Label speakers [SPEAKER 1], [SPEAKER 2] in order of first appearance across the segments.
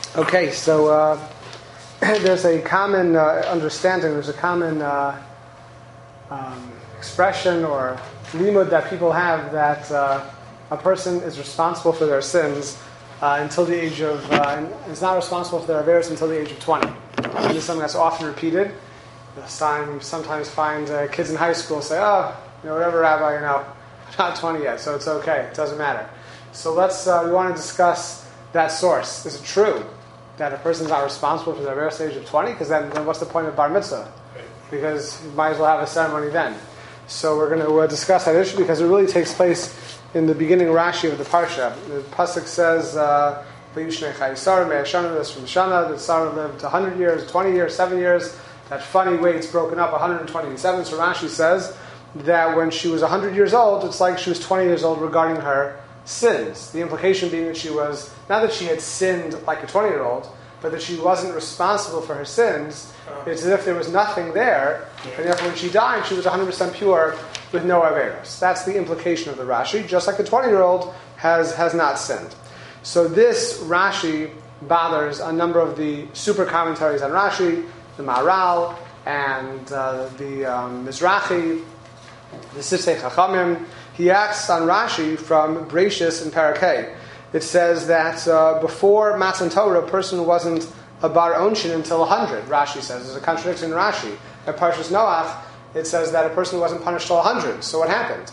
[SPEAKER 1] Okay, so there's a common understanding, there's a common expression or limud that people have that a person is responsible for their sins until the age of, is not responsible for their averos until the age of 20. And this is something that's often repeated. You sometimes find kids in high school say, whatever, Rabbi, I'm not 20 yet, so it's okay, it doesn't matter. So we want to discuss that source. Is it true that a person's not responsible for their averos age of 20? Because then what's the point of bar mitzvah? Because you might as well have a ceremony then. So we're going to discuss that issue because it really takes place in the beginning Rashi of the Parsha. The Pasuk says, Vayushnei Chayisar, Me'ashana, that's from Shana, that Sarah lived 100 years, 20 years, 7 years. That funny way it's broken up, 127. So Rashi says that when she was 100 years old, it's like she was 20 years old regarding her sins. The implication being that she was, not that she had sinned like a 20-year-old, but that she wasn't responsible for her sins. It's as if there was nothing there, and therefore when she died, she was 100% pure with no averos. That's the implication of the Rashi, just like a 20-year-old has not sinned. So this Rashi bothers a number of the super commentaries on Rashi, the Maharal, and the Mizrahi, the Sifsei Chachamim. He acts on Rashi from Bereishis and Parakeh. It says that before Matan Torah, a person wasn't a bar onshin until 100. Rashi says there's a contradiction in Rashi. At Parshas Noach, it says that a person wasn't punished till 100. So what happened?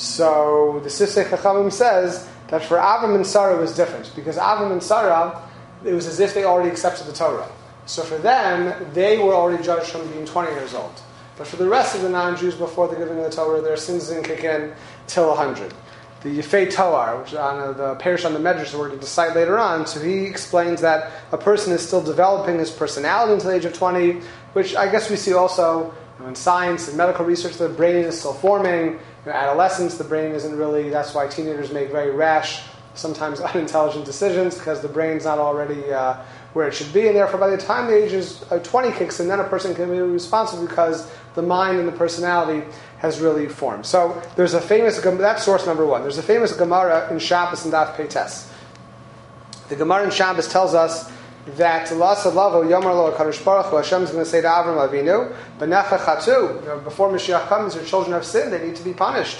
[SPEAKER 1] So the Sifsei Chachamim says that for Avram and Sarah it was different because Avram and Sarah, it was as if they already accepted the Torah. So for them, they were already judged from being 20 years old. But for the rest of the non-Jews, before the giving of the Torah, their sins didn't kick in till 100. The Yefei Toar, which on the Parish on the Medrash we're going to cite later on, so he explains that a person is still developing his personality until the age of 20, which I guess we see also in science and medical research. The brain is still forming. In adolescence, the brain isn't really, that's why teenagers make very rash, sometimes unintelligent decisions, because the brain's not already where it should be, and therefore by the time the age is 20 kicks in, then a person can be responsible because the mind and the personality has really formed. So there's a famous, that's source number one. There's a famous Gemara in Shabbos and Daf Peites. The Gemara in Shabbos tells us that Lasa Lavo Yomar Lo Kadosh Baruch Hu, Hashem is going to say to Avram Avinu, B'necha Chatu, before Mashiach comes, your children have sinned, they need to be punished.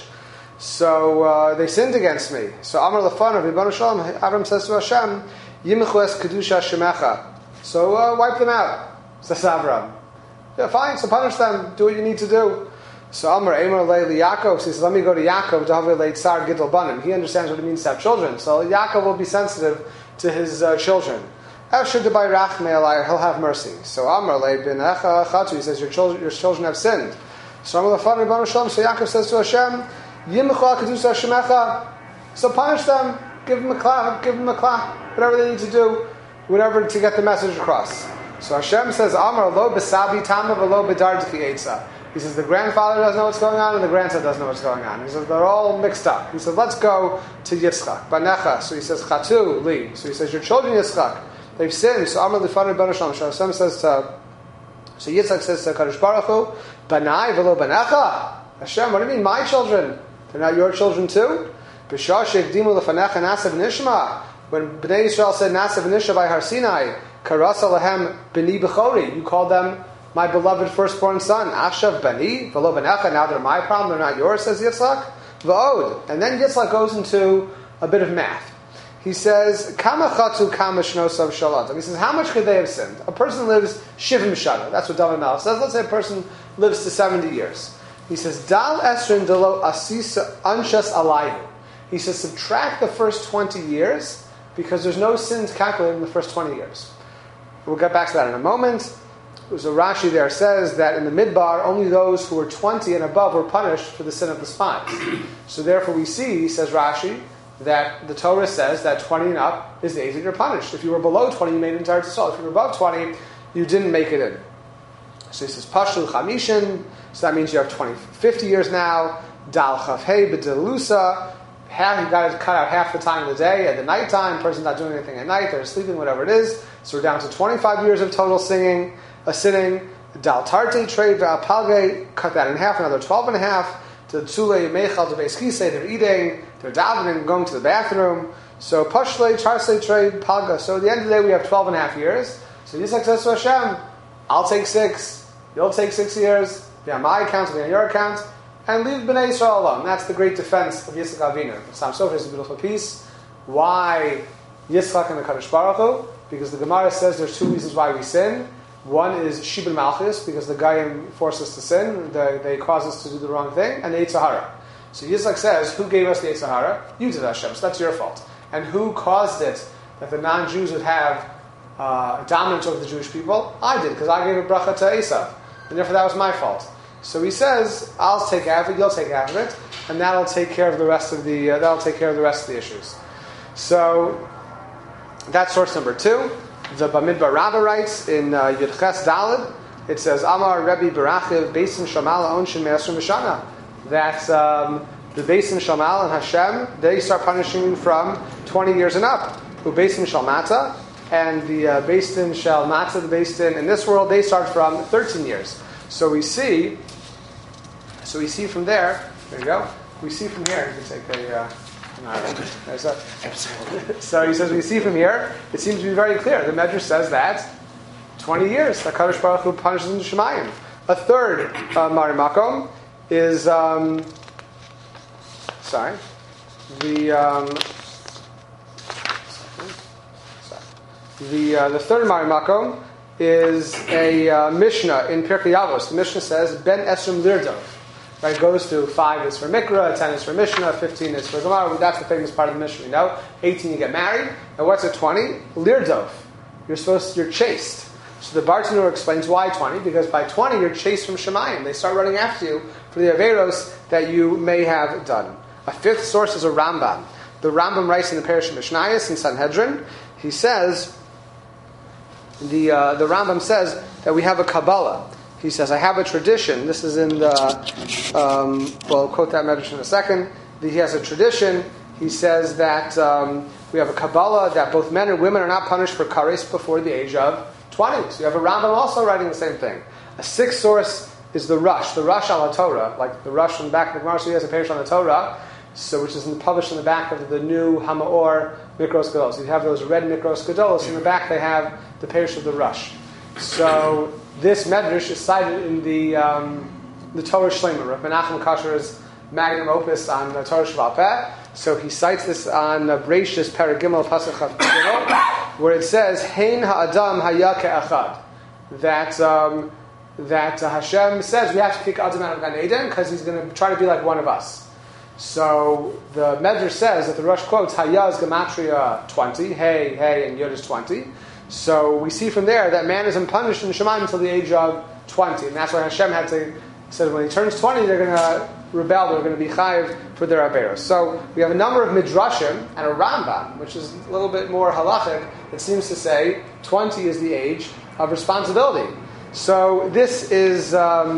[SPEAKER 1] So they sinned against me. So Amar Lafanav, Ribono Shel Olam, Avram says to Hashem, Yimchu es kedusha shemecha. So wipe them out, says Avram. Yeah, fine, so punish them, do what you need to do. So Amar Eimer Le Yaakov says, let me go to Yaakov, David Le Tsar Gidol Banim. He understands what it means to have children, so Yaakov will be sensitive to his children. After to buy Rachmei Alai, he'll have mercy. So Amar Le bin Echa Chatu, he says, your children have sinned. So Amar Lafan Ribono Shel Olam, so Yaakov says to Hashem, Yimchu kedusha shemecha. So punish them, give them a clap, whatever they need to do, whatever to get the message across. So Hashem says, Amar lo besabi tama v'lo bedardki etza. He says the grandfather doesn't know what's going on and the grandson doesn't know what's going on. He says they're all mixed up. He says let's go to Yitzchak. Banecha. So he says Chatu li. So he says your children Yitzchak, they've sinned. So Amar lifanu Ribono Shel Olam. So Hashem says to, so Yitzchak says to Kadosh Baruch Hu, Banai v'lo banecha. Hashem, what do you mean my children? They're not your children too? B'shah she'ekdimu lefanecha nasav nishma. When Bnei Yisrael said nasav nishma by Har Sinai, karasa lahem b'ni b'chori. You called them my beloved firstborn son. Ashav b'ni v'lo b'necha. Now they're my problem, they're not yours, says Yitzchak. V'od. And then Yitzchak goes into a bit of math. He says, kama chatu kama shnosav shalatam. He says, how much could they have sinned? A person lives shivim shana. That's what David Melech says. Let's say a person lives to 70 years. He says, Dal esrin delo asisa anshas alayhu. He says, subtract the first 20 years because there's no sins calculated in the first 20 years. We'll get back to that in a moment. So Rashi there says that in the Midbar, only those who were 20 and above were punished for the sin of the spies. So therefore we see, says Rashi, that the Torah says that 20 and up is the age that you're punished. If you were below 20, you made it into Eretz Yisrael. If you were above 20, you didn't make it in. So he says, Pashul Chamishin, so that means you have 50 years now. Dal Chavhei B'Delusa, you got to cut out half the time of the day. At the nighttime, person's not doing anything at night, they're sleeping, whatever it is. So we're down to 25 years of total sinning. Dal Tarte, Trade V'Apalge, cut that in half, another 12 and a half. To Tzule Mechal, to Beis Kisei, they're eating, they're davening, going to the bathroom. So Pashlei, Charsei, Trade, Paga. So at the end of the day, we have 12 and a half years. So Yitzchak says to Hashem, I'll take 6. You'll take 6 years. Be on my account, be on your account. And leave Bnei Yisrael alone. That's the great defense of Yitzchak Avinu. Sam Sofer is a beautiful piece. Why Yitzchak and the Kadosh Baruch Hu? Because the Gemara says there's 2 reasons why we sin. One is Shibud Malchus, because the Goyim force us to sin. They cause us to do the wrong thing. And the Yetzer Hara. So Yitzchak says, who gave us the Yetzer Hara? You did, Hashem. So that's your fault. And who caused it that the non-Jews would have dominance over the Jewish people? I did, because I gave a bracha to Esav. And therefore that was my fault. So he says, I'll take half of it, you'll take half of it, and that'll take care of the rest of the issues. So that's source number 2. The Bamidbar Rabbah writes in Yudches Daled, it says, Amar Rebbe Barachiv Beisim Shamal Onshin Me'asrim Mishana. That the Beisim Shamal and Hashem, they start punishing you from 20 years and up. Who Beisim Shalmata, and the Beisim Shalmata, the Beisim in this world, they start from 13 years. So we see from there you go. We see from here, you can take so he says, we see from here, it seems to be very clear. The Medrash says that 20 years, the Kadosh Baruch Hu punishes in Shemayim. A third Mari Makom is, the third Mari Makom is a Mishnah in Pirkei Avos. The Mishnah says, Ben Esrim Lirdov. Right, goes to 5 is for Mikra, 10 is for Mishnah, 15 is for Gemara. That's the famous part of the Mishnah, you know. 18 you get married. And what's at 20? Lirdov. You're chased. So the Bartanur explains why 20, because by 20 you're chased from Shemayim. They start running after you for the Averos that you may have done. A 5th source is a Rambam. The Rambam writes in the Parish of Mishnayos in Sanhedrin, he says, the Rambam says that we have a Kabbalah. He says, I have a tradition. This is in the, I'll quote that medrash in a second. He has a tradition. He says that we have a Kabbalah that both men and women are not punished for kares before the age of 20. So you have a Rambam also writing the same thing. A 6th source is the Rush al Torah, like the Rush from the back of the Gemara. So he has a parish on the Torah, so which is published in the back of the new Hamaor Mikros Gedolos. So you have those red Mikros Gedolos. In the back they have the parish of the Rush. So this medrash is cited in the Torah Shlema, Rav Menachem Kasher's magnum opus on the Torah Sheba'al Peh. So he cites this on Breishis Perek Gimel Pasuk Chaf Gimel, where it says, "Hein ha'adam haya ke'achad," that Hashem says we have to kick Adam out of Gan Eden because he's going to try to be like one of us. So the medrash says that the Rush quotes Haya is gematria 20, Hey, and Yud is 20. So we see from there that man isn't punished in Shemayim until the age of 20. And that's why Hashem said when he turns 20, they're going to rebel, they're going to be chayiv for their averos. So we have a number of midrashim and a Rambam, which is a little bit more halachic, that seems to say 20 is the age of responsibility. So this is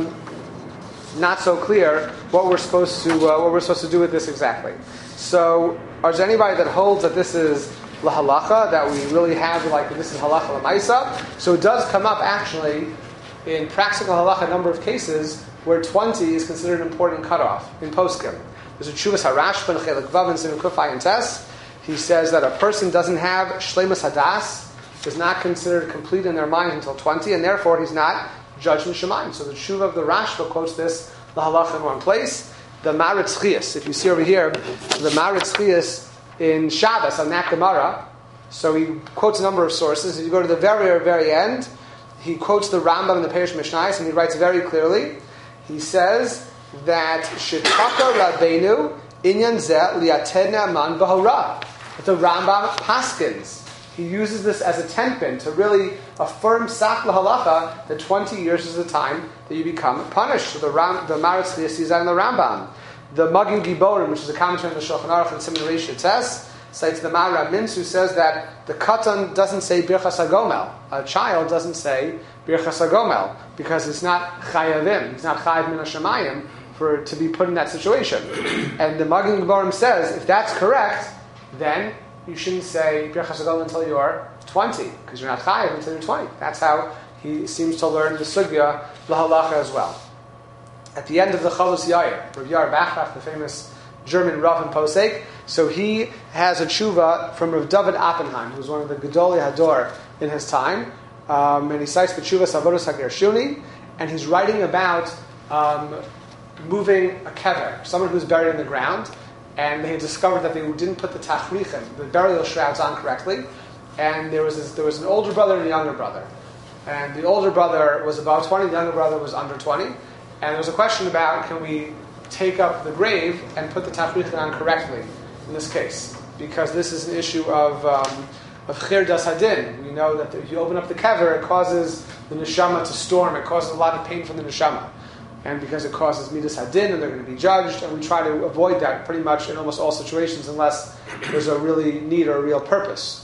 [SPEAKER 1] not so clear what we're supposed to do with this exactly. So is there anybody that holds that this is la halacha, that we really have like this is halacha l'maisa? So it does come up actually in practical halacha a number of cases where 20 is considered an important cutoff in poskim. There's a Tshuvas Harashba in Chelik Vav and Siman Kufay and Tes. He says that a person doesn't have shleimus hadas, is not considered complete in their mind until 20, and therefore he's not judged in Shemayim. So the Tshuva of the Rashba quotes this la halacha in one place. The Maritz Chias, if you see over here, the Maritz Chias in Shabbos on that Gemara, so he quotes a number of sources. If you go to the very, very end, he quotes the Rambam in the Parish Mishnayos, and he writes very clearly. He says that Shitaka Rabbeinu Inyan Zeh Liatedna Man V'Hora. That the Rambam paskins. He uses this as a tenpin to really affirm sak lahalacha that 20 years is the time that you become punished. So the Maritz Chias sees that in the Rambam. The Magin Giborim, which is a commentary on the Shulchan Aruch and Siman Reish Tes, cites the Maharab Mintz, who says that the katan doesn't say Birchas HaGomel. A child doesn't say Birchas HaGomel because it's not chayavim. It's not chayav min hashamayim to be put in that situation. And the Magin Giborim says if that's correct, then you shouldn't say Birchas HaGomel until you're 20 because you're not chayav until you're 20. That's how he seems to learn the sugya lahalacha as well. At the end of the Chavos Yair, Rav Yair Bachrach, the famous German Rav and Posek, So he has a tshuva from Rav David Oppenheim, who's one of the Gedolei Hador in his time, and he cites the tshuva Avodas HaGershuni, and he's writing about moving a kever, someone who's buried in the ground, and they had discovered that they didn't put the tachrichim, the burial shrouds, on correctly, and there was an older brother and a younger brother. And the older brother was above 20, the younger brother was under 20. And there was a question about, can we take up the grave and put the tafrichin on correctly in this case? Because this is an issue of chir das hadin. We know that if you open up the kever, it causes the neshama to storm. It causes a lot of pain from the neshama. And because it causes midas hadin, and they're going to be judged, and we try to avoid that pretty much in almost all situations unless there's a really need or a real purpose.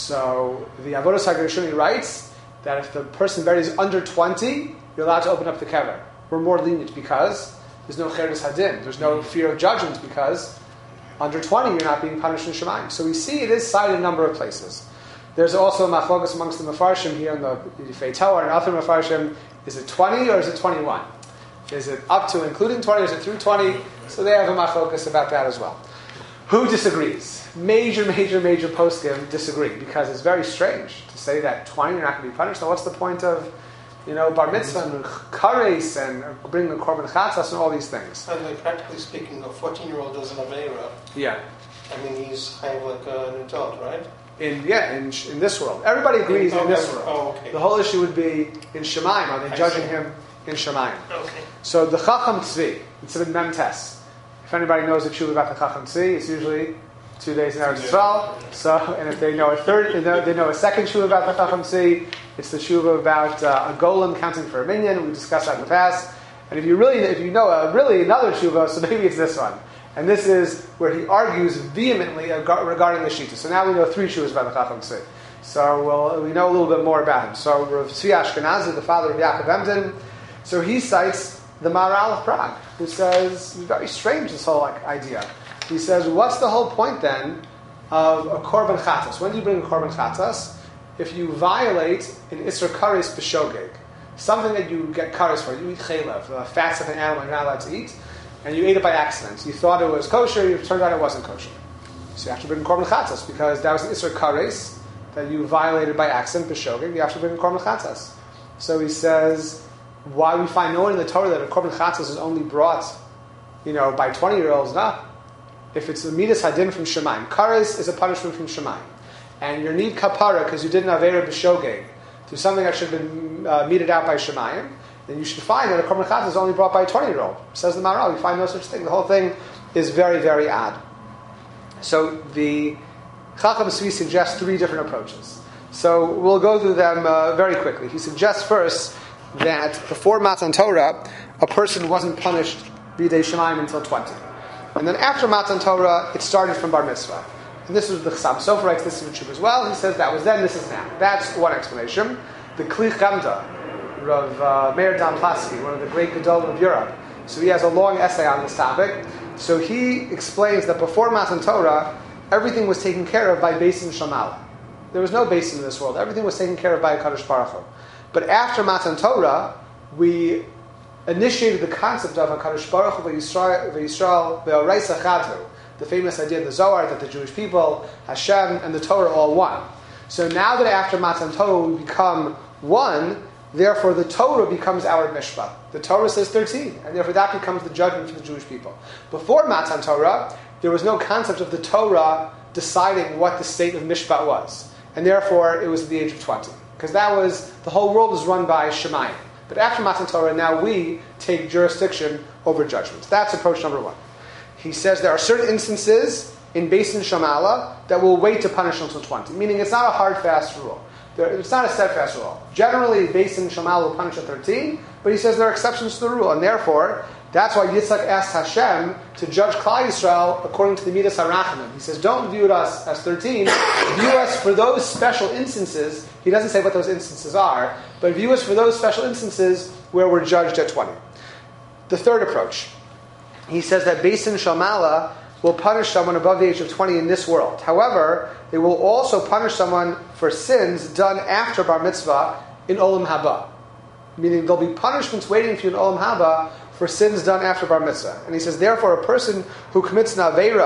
[SPEAKER 1] So the Avodas HaGershuni writes that if the person buried is under 20, you're allowed to open up the kever. We're more lenient because there's no cheres hadin. There's no fear of judgment because under 20 you're not being punished in Shemayim. So we see it is cited in a number of places. There's also a machlokas amongst the Mefarshim here in the Yifei Tower and other Mefarshim. Is it 20 or is it 21? Is it up to including 20 or is it through 20? So they have a machlokas about that as well. Who disagrees? Major poskim disagree because it's very strange to say that 20 you're not going to be punished. Now what's the point of, bar mitzvah and kares and bringing the korban chatzas and all these things?
[SPEAKER 2] And like, practically speaking, a 14-year-old does an aveira.
[SPEAKER 1] Yeah.
[SPEAKER 2] I mean, he's kind of like an adult, right?
[SPEAKER 1] In this world. Everybody agrees in this world.
[SPEAKER 2] Oh, okay.
[SPEAKER 1] The whole issue would be in Shemayim. Are they judging him in Shemayim?
[SPEAKER 2] Okay.
[SPEAKER 1] So the Chacham Tzvi, it's in Memtes. If anybody knows the tshuva about the Chacham Tzvi, it's usually 2 days in Eretz Yisrael. So, and if they know they know a second tshuva about the Chacham Tzvi, it's the tshuva about a golem counting for a minion. We discussed that in the past. And if you know really another tshuva, so maybe it's this one. And this is where he argues vehemently regarding the Shita. So now we know 3 tshuvas about the Chacham Tzvi. So we know a little bit more about him. So Rav Tzvi Ashkenazi, the father of Yaakov Emden, so he cites the Maharal of Prague, who says, it's very strange, this whole idea. He says, what's the whole point then of a korban chatas? When do you bring a korban chatas? If you violate an isser kares b'shogeg, something that you get kares for, you eat chaylev, fats of an animal you're not allowed to eat, and you ate it by accident. You thought it was kosher, it turned out it wasn't kosher. So you have to bring a korban chatas, because that was an isser kares that you violated by accident b'shogeg, you have to bring a korban chatas. So he says, why we find nowhere in the Torah that a korban chatzos is only brought, by 20-year-olds, not. If it's a midas hadin from Shemayim, kares is a punishment from Shemayim, and you need kapara because you did an avera b'shogeg to something that should have been meted out by Shemayim, then you should find that a korban chatzos is only brought by a 20-year-old. Says the Maharal, we find no such thing. The whole thing is very, very odd. So the Chacham Tzvi suggests 3 different approaches. So we'll go through them very quickly. He suggests first that before Matan Torah, a person wasn't punished b'yedei Shemayim until 20. And then after Matan Torah, it started from Bar Mitzvah. And this was the Chassam Sofer writes this in the Tshuva as well. He says that was then, this is now. That's one explanation. The Kli Chemda, Rav Meir Dan Plasky, one of the great Gedolim of Europe. So he has a long essay on this topic. So he explains that before Matan Torah, everything was taken care of by Beis Shamala. There was no Beis in this world. Everything was taken care of by HaKadosh Baruch Hu. But after Matan Torah, we initiated the concept of HaKadosh Baruch Hu v'Yisrael v'Oreisa Chadru, the famous idea of the Zohar that the Jewish people, Hashem, and the Torah are all one. So now that after Matan Torah we become one, therefore the Torah becomes our mishpat. The Torah says 13, and therefore that becomes the judgment for the Jewish people. Before Matan Torah, there was no concept of the Torah deciding what the state of mishpat was, and therefore it was at the age of 20. Because the whole world is run by Shemayim. But after Matan Torah, now we take jurisdiction over judgments. That's approach number 1. He says there are certain instances in Beis Shamala that will wait to punish until 20. Meaning it's not a hard, fast rule. It's not a steadfast rule. Generally, Beis Shamala will punish at 13, but he says there are exceptions to the rule. And therefore, that's why Yitzchak asked Hashem to judge Klal Yisrael according to the Midas HaRachamim. He says, don't view us as 13. View us for those special instances. He doesn't say what those instances are, but view us for those special instances where we're judged at 20. The third approach. He says that Beis Shamala will punish someone above the age of 20 in this world. However, they will also punish someone for sins done after Bar Mitzvah in Olam Haba. Meaning there'll be punishments waiting for you in Olam Haba for sins done after Bar Mitzvah. And he says, therefore, a person who commits an Aveira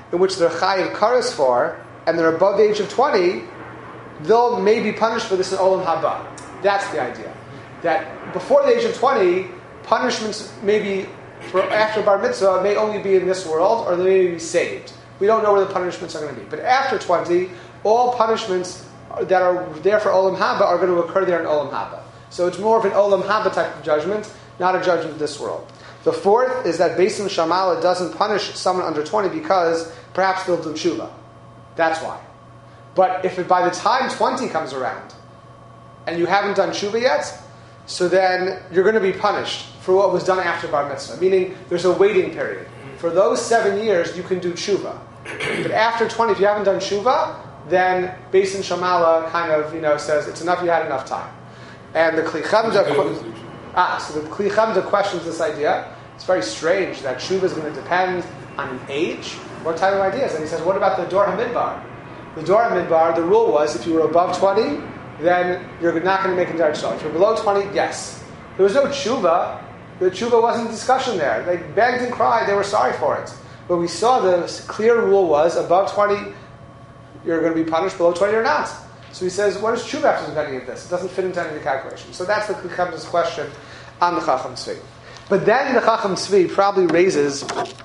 [SPEAKER 1] in which they're chayiv kares for, and they're above the age of 20, they'll maybe punished for this in Olam Haba. That's the idea. That before the age of 20, punishments maybe for after bar mitzvah may only be in this world, or they may be saved. We don't know where the punishments are going to be. But after 20, all punishments that are there for Olam Haba are going to occur there in Olam Haba. So it's more of an Olam Haba type of judgment, not a judgment of this world. The fourth is that Beis Shamala doesn't punish someone under 20 because perhaps they'll do tshuva. That's why. But if by the time 20 comes around and you haven't done tshuva yet, so then you're going to be punished for what was done after bar mitzvah. Meaning there's a waiting period. For those 7 years, you can do tshuva. But after 20, if you haven't done tshuva, then Beis Shamala kind of, says it's enough, you had enough time. And the Kli Chemda so the Kli Chemda questions this idea. It's very strange that tshuva is going to depend on an age. What type of ideas? And he says, what about the Dor HaMidbar? The Dor HaMidbar, the rule was if you were above 20, then you're not going to make a Neder Yisrael. If you're below 20, yes. There was no tshuva. The tshuva wasn't a discussion there. They begged and cried. They were sorry for it. But we saw the clear rule was above 20, you're going to be punished. Below 20, you're not. So he says, what does tshuva have to do with any of this? It doesn't fit into any of the calculations. So that's the Kli Chemda's question on the Chacham Tzvi. But then the Chacham Tzvi probably raises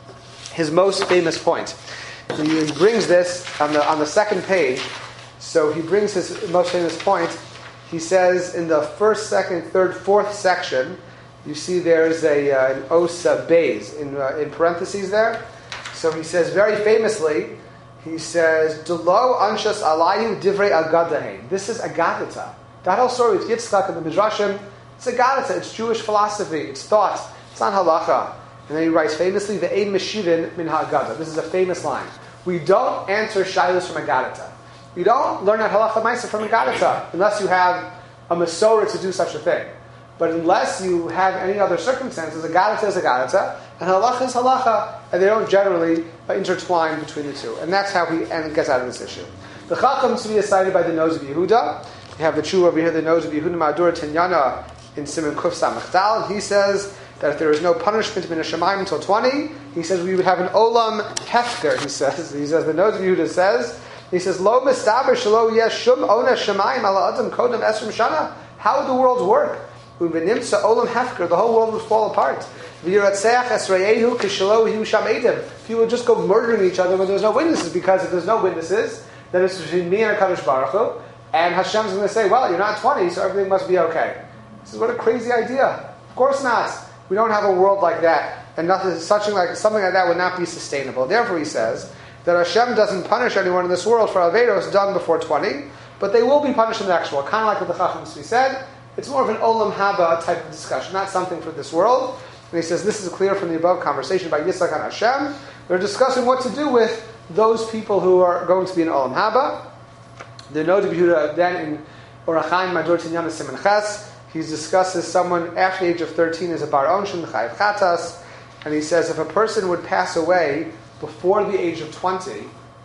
[SPEAKER 1] his most famous point. He brings this on the second page. So he brings his most famous point. He says in the first, second, third, fourth section, you see there's an osa beis in parentheses there. So he says very famously, he says, Delo anshas alayu divrei agadahin. This is agadata. That whole story with Yitzchak and the Midrashim, it's agadata. It's Jewish philosophy. It's thought. It's not halacha. And then he writes famously, Ve'ein meshivin min ha'agada. This is a famous line. We don't answer shilos from agadata. You don't learn that halacha ma'aseh from agadata unless you have a masorah to do such a thing. But unless you have any other circumstances, agadata is agadata, and halacha is halacha, and they don't generally intertwine between the two. And that's how he gets out of this issue. The Chacham Tzvi is cited by the nose of Yehuda. You have the Tshuva over here, the nose of Yehuda Ma'adur Tinyana in Siman Kuf Samach Dal, and he says that if there is no punishment min Hashemayim until 20, he says we would have an olam hefker. He says the nose of Yehuda says, he says lo mistaber shelo yesh shum ona Shemayim ala adam kodem esrim shana. How would the world work? Uvenimsa olam hefker, the whole world would fall apart. V'yiratzeach esrayehu kishelo hiu sham edim. People would just go murdering each other when there's no witnesses, because if there's no witnesses, then it's between me and HaKadosh Baruch Hu, and Hashem's going to say, well, you're not 20, so everything must be okay. This is what a crazy idea. Of course not. We don't have a world like that, and something like that would not be sustainable. Therefore, he says that Hashem doesn't punish anyone in this world for averos done before 20, but they will be punished in the next world. Kind of like what the Chacham Tzvi said. It's more of an olam haba type of discussion, not something for this world. And he says this is clear from the above conversation by Yitzchak and Hashem. They're discussing what to do with those people who are going to be in olam haba. The Nod of Yehuda then in Orachaim Madur Tinyana Siman Ches, he discusses someone after the age of 13 is a bar onshin chayiv chatas, and he says if a person would pass away before the age of 20,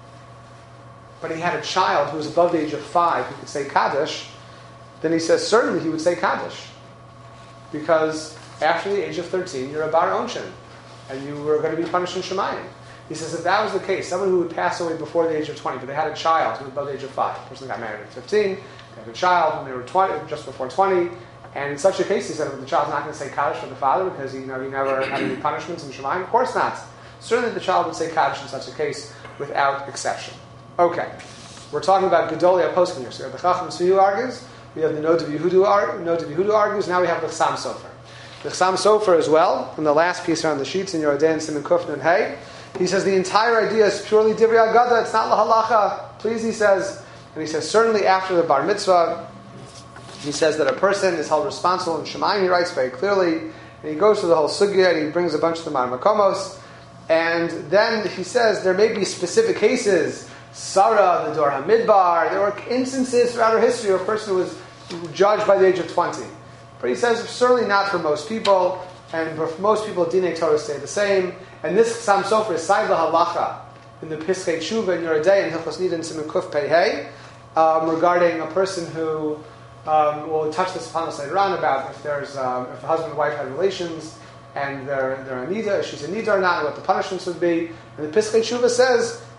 [SPEAKER 1] but he had a child who was above the age of 5 who could say Kaddish, then he says certainly he would say Kaddish. Because after the age of 13, you're a bar onshin, and you were going to be punished in Shemayim. He says if that was the case, someone who would pass away before the age of 20, but they had a child who was above the age of 5, the person got married at 15, they had a child when they were 20, just before 20, and in such a case, he said the child's not going to say Kaddish for the father because he never had any punishments in Shemayim. Of course not. Certainly the child would say Kaddish in such a case without exception. Okay. We're talking about Gedolia Poskim here. So we have the Chacham Tzvi who argues, we have the Nod of Yehuda argues, now we have the Chassam Sofer. The Chassam Sofer as well, in the last piece around the sheets in Yoreh De'ah and Siman Kuf Nun Hey, he says the entire idea is purely Divrei Agada, it's not lahalacha. Please, he says, and he says certainly after the Bar Mitzvah, he says that a person is held responsible in Shemayim, he writes very clearly, and he goes through the whole sugya, and he brings a bunch of the Mar Makomos, and then he says there may be specific cases, Sarah, the Dor HaMidbar, there were instances throughout our history where a person was judged by the age of 20. But he says certainly not for most people, and for most people Dinei Torah stay the same, and this Chassam Sofer is Saib Halacha in the Piskei Tshuva in Yoreh De'ah and Hilchos Nida and Siman Kuf Pei Hey, regarding a person who we'll touch this upon us later on about if there's if a husband and wife had relations and they're a nida, if she's a nida or not, and what the punishments would be. And the Piskei Tshuva says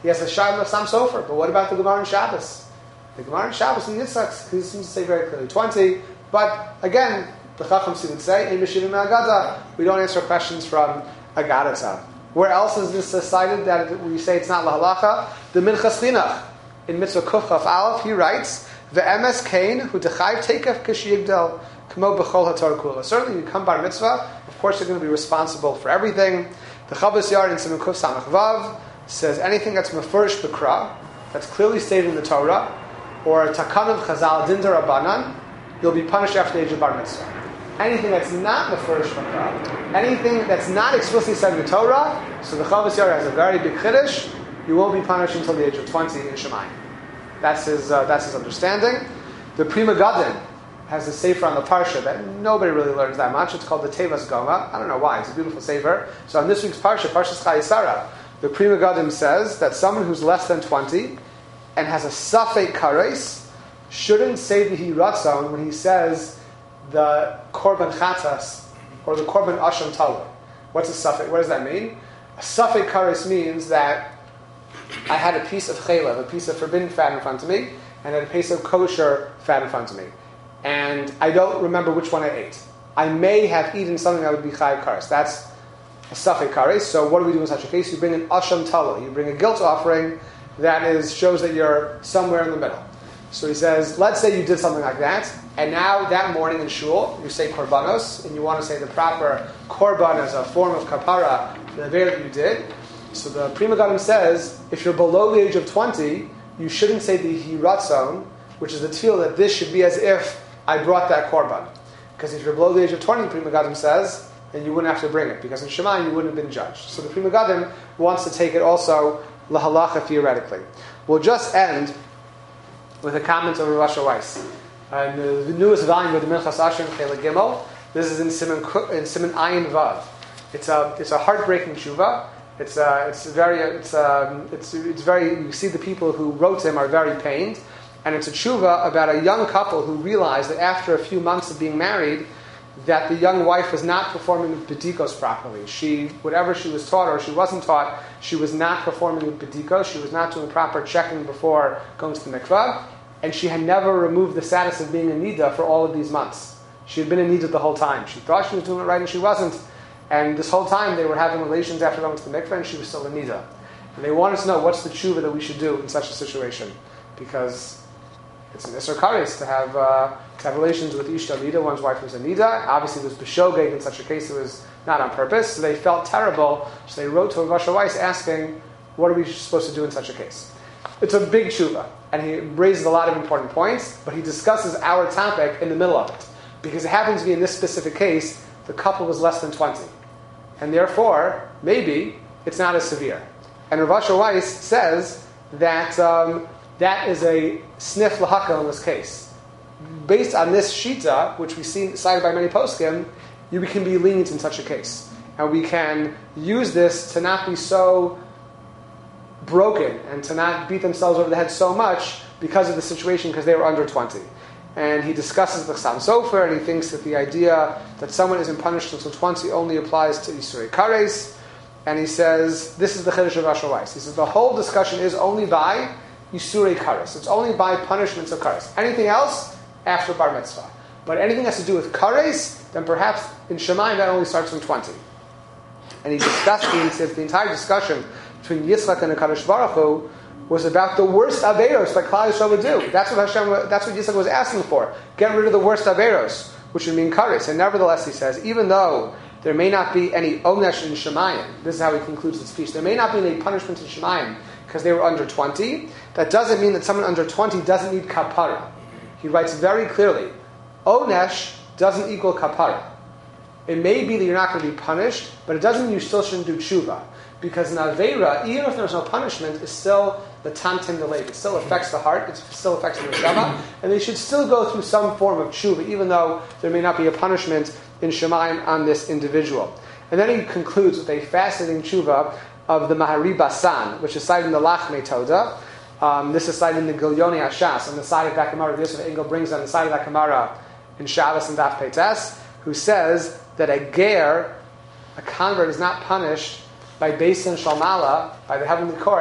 [SPEAKER 1] he has a Shaila of Sam Sofer. But what about the Gemara in Shabbos? The Gemara in Shabbos in Yitzchak, he seems to say very clearly 20. But again, the Chachams would say, Ein Meshivim Agada. We don't answer questions from Agadata. Where else is this cited that we say it's not lahalacha? The Minchas Chinuch in Mitzvah Kuf Chaf Aleph, he writes, "Ve'emes kain hu techayv teikaf k'shiyigdel k'mo b'chol haTorah kula." Certainly, you come bar mitzvah. Of course, you're going to be responsible for everything. The Chavos Yair in Siman Kuf Samach Vav says anything that's mefurish b'kra, that's clearly stated in the Torah, or takanim chazal din derabanan, you'll be punished after the age of bar mitzvah. Anything that's not mefurish b'kra, anything that's not explicitly said in the Torah, so the Chavos Yair has a very big chiddush. You won't be punished until the age of 20 in Shemayim. That's his understanding. The Prima Gadim has a sefer on the Parsha that nobody really learns that much. It's called the Tevas Goma. I don't know why. It's a beautiful sefer. So on this week's Parsha, Parshas Chayesara, the Prima Gadim says that someone who's less than 20 and has a Safek Kares shouldn't say the Hiratzon when he says the Korban Chatas or the Korban Asham Talah. What's a Safek? What does that mean? A Safek Kares means that I had a piece of chaylev, a piece of forbidden fat in front of me, and a piece of kosher fat in front of me. And I don't remember which one I ate. I may have eaten something that would be chayav kares. That's a safek kares. So what do we do in such a case? You bring an asham tala. You bring a guilt offering that shows that you're somewhere in the middle. So he says, let's say you did something like that, and now that morning in shul, you say korbanos, and you want to say the proper korban as a form of kapara for the very that you did. So the Prima Gadim says, if you're below the age of 20, you shouldn't say the hiratzon, which is the tefillah that this should be as if I brought that korban. Because if you're below the age of 20, the Prima Gadim says, then you wouldn't have to bring it, because in Shemayim you wouldn't have been judged. So the Prima Gadim wants to take it also lahalacha theoretically. We'll just end with a comment of Rav Asher Weiss. In the newest volume of the Minchas Asher Chelik Gimel, this is in Siman Ayin Vav. It's a heartbreaking tshuva. It's very. You see, the people who wrote him are very pained, and it's a tshuva about a young couple who realized that after a few months of being married, that the young wife was not performing with bedikos properly. Whatever she was taught or she wasn't taught, she was not performing with bedikos. She was not doing proper checking before going to the mikvah, and she had never removed the status of being a nida for all of these months. She had been a nida the whole time. She thought she was doing it right, and she wasn't. And this whole time they were having relations after going to the mikveh, and she was still a nida. And they wanted to know what's the tshuva that we should do in such a situation, because it's an isur kares to have relations with ishta nida. One's wife was a nida. Obviously, it was b'shogeg. In such a case, it was not on purpose. So they felt terrible. So they wrote to Rav Asher Weiss asking, "What are we supposed to do in such a case?" It's a big tshuva, and he raises a lot of important points. But he discusses our topic in the middle of it, because it happens to be in this specific case the couple was less than 20. And therefore, maybe it's not as severe. And Rav Asher Weiss says that that is a snif lahakal in this case. Based on this shita, which we see cited by many poskim, we can be lenient in such a case. And we can use this to not be so broken and to not beat themselves over the head so much because of the situation, because they were under 20. And he discusses the Chassam Sofer, and he thinks that the idea that someone isn't punished until 20 only applies to Isurei Kares. And he says, this is the Chiddush of Asher Weiss. He says, the whole discussion is only by Isurei Kares. It's only by punishments of Kares. Anything else, after Bar Mitzvah. But anything that has to do with Kares, then perhaps in Shemayim that only starts from 20. And he says the entire discussion between Yitzchak and the Kadosh Baruch Hu was about the worst averos that Klal Yisrael would do. That's what Yitzchak was asking for. Get rid of the worst averos, which would mean kares. And nevertheless, he says, even though there may not be any onesh in Shemayim, this is how he concludes his speech, there may not be any punishment in Shemayim because they were under 20, that doesn't mean that someone under 20 doesn't need kapara. He writes very clearly, onesh doesn't equal kapara. It may be that you're not going to be punished, but it doesn't mean you still shouldn't do tshuva. Because an aveira, even if there's no punishment, is still the tamtim delayed. It still affects the heart, it still affects the neshama, and they should still go through some form of tshuva, even though there may not be a punishment in Shemayim on this individual. And then he concludes with a fascinating tshuva of the Mahari Basan, which is cited in the Lachmei Toda. This is cited in the Gilyoni Hashas, on the side of that Gemara. Yosef Engel brings on the side of that Gemara in Shabbos and Daf Peites, who says that a convert, is not punished by Beis Din Shalmala, by the heavenly courts,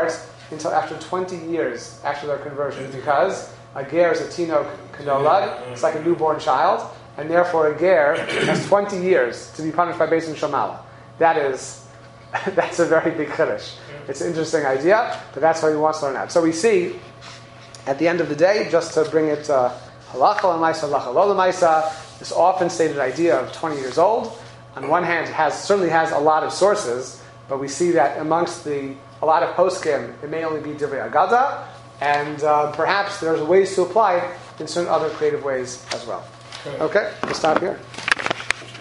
[SPEAKER 1] until after 20 years after their conversion, because a ger is a tinok kanolad, it's like a newborn child, and therefore a ger has 20 years to be punished by Beis Din Shamala. That's a very big chiddush. It's an interesting idea, but that's how he wants to learn that. So we see, at the end of the day, just to bring it halacha l'maisa, halacha lo l'maisa, this often stated idea of 20 years old, on one hand, certainly has a lot of sources, but we see that amongst a lot of poskim, it may only be divrei agada, and perhaps there's ways to apply it in certain other creative ways as well. Okay, we'll stop here.